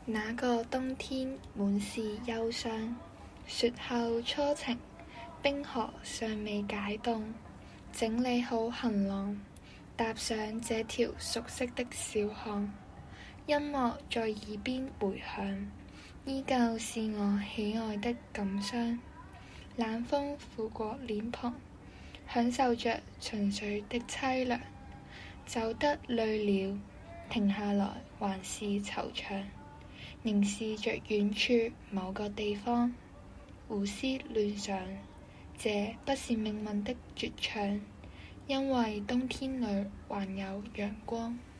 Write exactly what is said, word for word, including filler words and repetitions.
那個冬天滿是憂傷，雪後初晴，冰河尚未解凍，整理好行囊，踏上這條熟悉的小巷。音樂在耳邊迴響，依舊是我喜愛的感傷。冷風拂過臉龐，享受着純粹的淒涼。走得累了，停下來還是惆悵，凝視着遠處某個地方，胡思亂想，這不是命運的絕唱，因為冬天裡還有陽光。